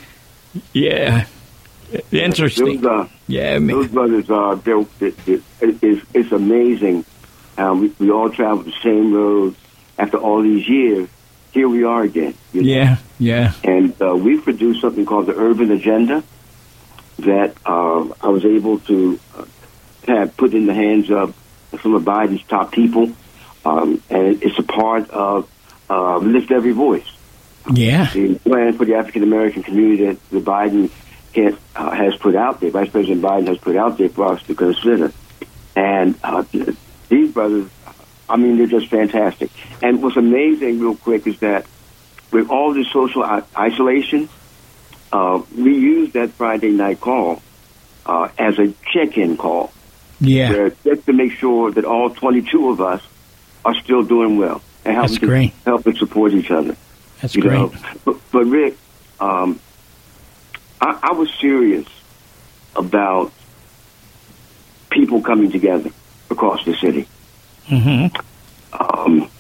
Yeah. Interesting. Those, uh, yeah, man. Those brothers are, they're, it, it, it's, it's amazing. Um, we, we all travel the same road. After all these years, here we are again. You know? Yeah, yeah. And uh, we produced something called the Urban Agenda that uh, I was able to uh, have put in the hands of some of Biden's top people. Um, and it's a part of uh, Lift Every Voice. Yeah. The plan for the African American community that the Biden can, uh, has put out there, Vice President Biden has put out there for us to consider. And uh, these brothers I mean, they're just fantastic. And what's amazing, real quick, is that with all this social I- isolation, uh, we use that Friday night call uh, as a check-in call. Yeah. Where, just to make sure that all twenty-two of us are still doing well and help That's great. help and support each other. That's you great. know? But, but Rick, um, I, I was serious about people coming together across the city. Mm-hmm. Um,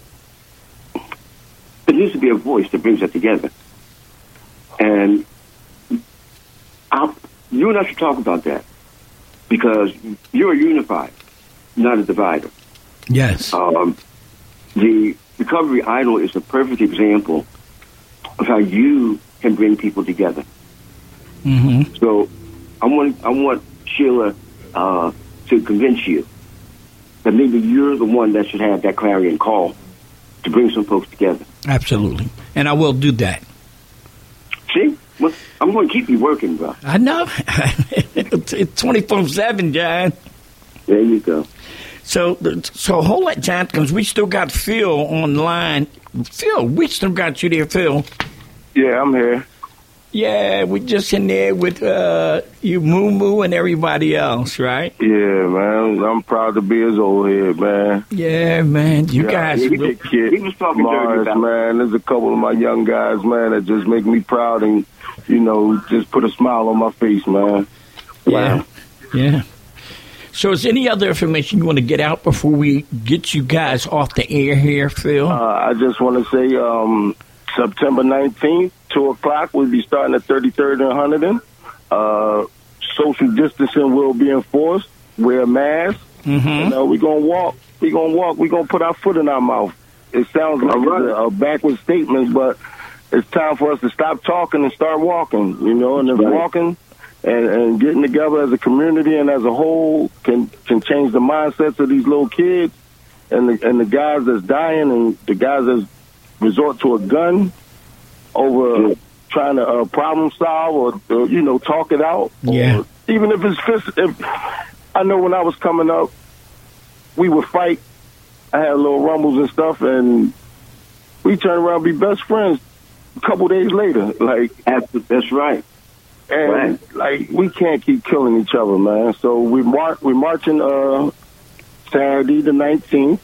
there needs to be a voice that brings us together. And I, you and I should talk about that, because you're unified, not a divider. Yes. Um, the Recovery Idol is a perfect example of how you can bring people together. Mm-hmm. So I want I want Sheila uh, to convince you that maybe you're the one that should have that clarion call to bring some folks together. Absolutely. And I will do that. See? Well, I'm going to keep you working, bro. I know. It's twenty-four seven, John. There you go. So, so hold that, John, because we still got Phil online. Phil, we still got you there, Phil. Yeah, I'm here. Yeah, we just in there with uh, you, Moo Moo, and everybody else, right? Yeah, man. I'm proud to be his old head, man. Yeah, man. You yeah, guys. He, look, kid, he was talking Mars, man. There's a couple of my young guys, man, that just make me proud and, you know, just put a smile on my face, man. Yeah. Wow. Yeah. So is any other information you want to get out before we get you guys off the air here, Phil? Uh, I just want to say um, September nineteenth, two o'clock, we'll be starting at thirty-third and Hunterdon. Uh, social distancing will be enforced. Wear masks. Mm-hmm. And, uh, we're going to walk. We're going to walk. We're going to put our foot in our mouth. It sounds like right. a, a backward statement, but it's time for us to stop talking and start walking, you know, and if right. walking and, and getting together as a community and as a whole can, can change the mindsets of these little kids and the, and the guys that's dying and the guys that resort to a gun over yeah. trying to uh, problem solve or, or, you know, talk it out. Yeah. Or even if it's fist, if I know when I was coming up, we would fight. I had little rumbles and stuff, and we turned around and be best friends a couple days later. Like that's, that's right. And right. like we can't keep killing each other, man. So we mar- we marching uh, Saturday the nineteenth,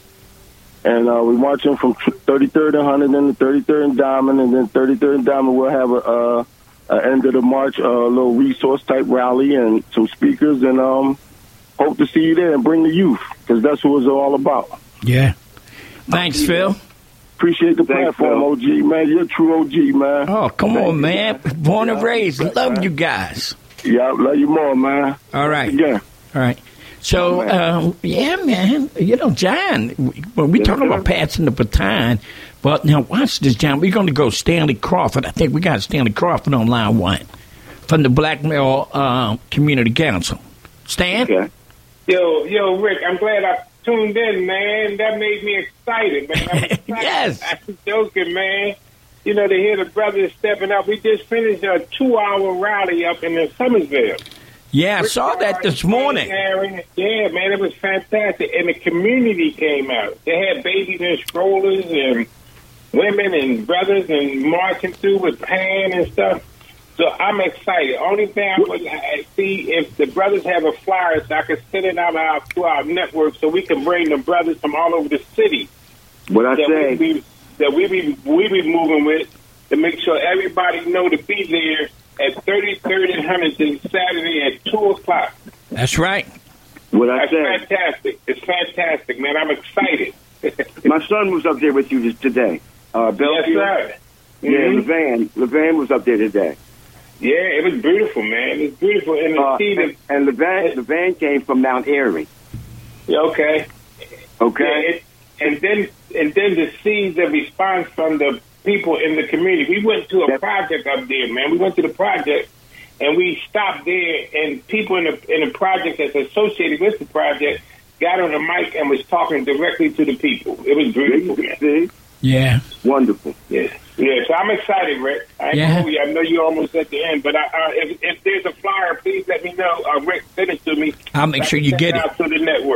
and uh, we're marching from thirty-third and Hunterdon to thirty-third and Diamond, and then thirty-third and Diamond we'll have a, uh, a end of the march, a uh, little resource type rally and some speakers, and um, hope to see you there and bring the youth, because that's what it's all about. Yeah. Thanks, Phil. Appreciate the Thanks, platform, Phil. O G, man. You're a true O G, man. Oh, come Thank on, you. man. Born and Yeah. raised. Love you guys. Yeah, I love you more, man. All right. Yeah. All right. So, um, yeah, man, you know, John, when we Yes, talking sir. about passing the baton, but now watch this, John. We're going to go Stanley Crawford. I think we got Stanley Crawford on line one from the Blackmail uh, Community Council. Stan? Okay. Yo, yo, Rick, I'm glad I tuned in, man. That made me excited, man. I'm excited. Yes. I'm joking, man. You know, to hear the brothers stepping up. We just finished a two-hour rally up in Summersville. Yeah, I saw that this morning. Aaron, yeah, man, it was fantastic. And the community came out. They had babies in strollers and women and brothers and marching through with pan and stuff. So I'm excited. Only thing I would I see if the brothers have a flyer so I can send it out our, to our network so we can bring the brothers from all over the city. What I that say. We be, that we be, we be moving with to make sure everybody know to be there at thirty-third and Huntington Saturday at two o'clock. That's right. What I That's say. fantastic. It's fantastic, man. I'm excited. My son was up there with you just today. Uh, Yes, Bellevue. sir. Yeah, Mhm. Levan. Levan was up there today. Yeah, it was beautiful, man. It's beautiful. And to Uh, see the, and Levan, Levan came from Mount Airy. yeah, okay. Okay. Yeah, it, and then and then to see the response from the people in the community. We went to a project up there, man. We went to the project, and we stopped there, and people in the in the project that's associated with the project got on the mic and was talking directly to the people. It was beautiful, man. See? Yeah. Wonderful. Yeah, yeah. So I'm excited, Rick. I Yeah. know, you, I know you're almost at the end, but I, uh, if, if there's a flyer, please let me know. Uh, Rick, send it to me. I'll make I sure can you send get it. out to the network.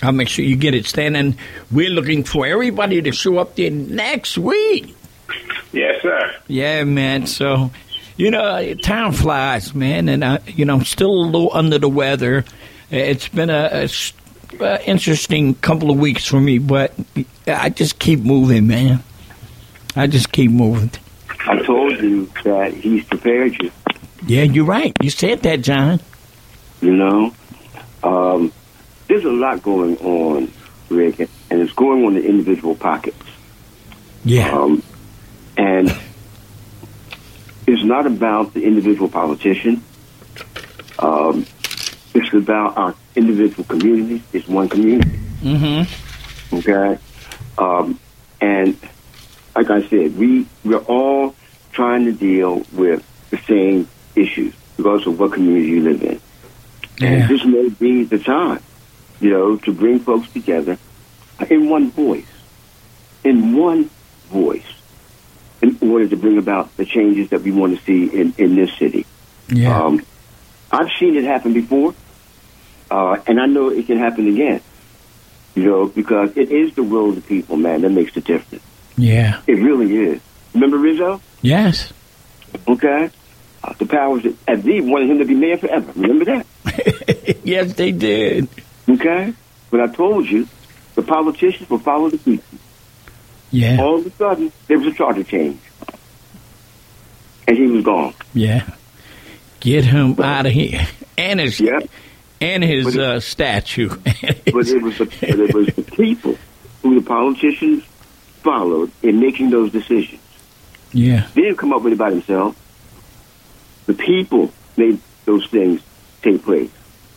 I'll make sure you get it, Stan. And we're looking for everybody to show up there next week. Yes, sir. Yeah, man. So, you know, time flies, man. And, I, you know, I'm still a little under the weather. It's been a, a, a interesting couple of weeks for me, but I just keep moving, man. I just keep moving. I told you that he's prepared you. Yeah, you're right. You said that, John. You know, um, there's a lot going on, Rick, and it's going on in individual pockets. Yeah. Um, and it's not about the individual politician. Um, it's about our individual communities. It's one community. Mm-hmm. Okay? Um, and like I said, we, we're all trying to deal with the same issues regardless of what community you live in. Yeah. And this may be the time, you know, to bring folks together in one voice, in one voice, in order to bring about the changes that we want to see in, in this city. Yeah. Um, I've seen it happen before, uh, and I know it can happen again, you know, because it is the will of the people, man, that makes the difference. Yeah. It really is. Remember Rizzo? Yes. Okay. Uh, the powers that at thee wanted him to be mayor forever. Remember that? Yes, they did. Okay? But I told you, the politicians will follow the people. Yeah. All of a sudden, there was a charter change. And he was gone. Yeah. Get him out of here. And his, yeah. and his it, uh, statue. but it was, the, but it was the people who the politicians followed in making those decisions. Yeah. They didn't come up with it by themselves. The people made those things take place.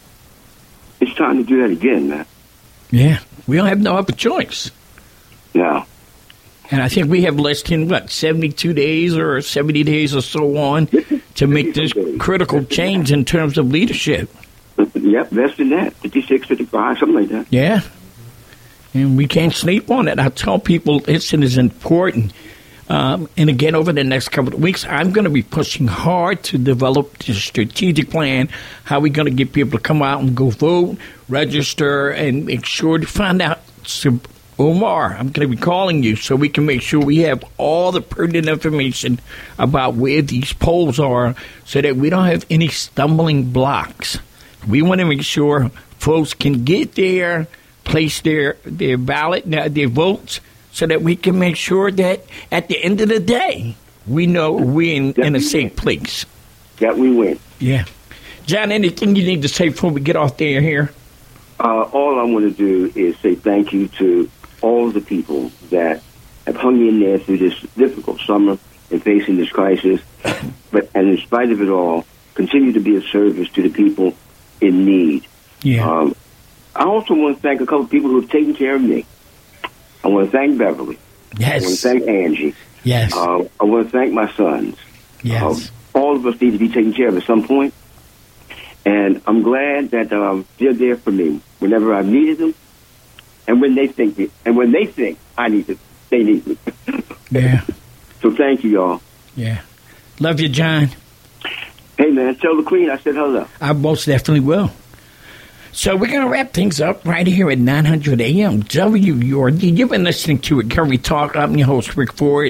It's time to do that again, man. Yeah. We don't have no other choice. No. And I think we have less than, what, seventy-two days or seventy days or so on to make this critical change in terms of leadership. Yep, less than that. fifty-six, fifty-five, something like that. Yeah. And we can't sleep on it. I tell people it's, it is important. Um, and again, over the next couple of weeks, I'm going to be pushing hard to develop the strategic plan, how we're going to get people to come out and go vote, register, and make sure to find out. So, Omar, I'm going to be calling you so we can make sure we have all the pertinent information about where these polls are so that we don't have any stumbling blocks. We want to make sure folks can get there, place their, their ballot, their votes, so that we can make sure that at the end of the day, we know we're in, in a safe place. That we win. Yeah. John, anything you need to say before we get off there here? Uh, all I want to do is say thank you to all of the people that have hung in there through this difficult summer and facing this crisis. But and in spite of it all, continue to be of service to the people in need. Yeah. Um, I also want to thank a couple of people who have taken care of me. I want to thank Beverly. Yes. I want to thank Angie. Yes. Uh, I want to thank my sons. Yes. Uh, all of us need to be taken care of at some point. And I'm glad that um, they're there for me whenever I needed them, and when they think it, and when they think I need it, they need me. Yeah. So thank you, y'all. Yeah. Love you, John. Hey, man, tell the Queen I said hello. I most definitely will. So we're going to wrap things up right here at nine hundred A M W U R D. You've been listening to Recovery Talk. I'm your host, Rick Ford.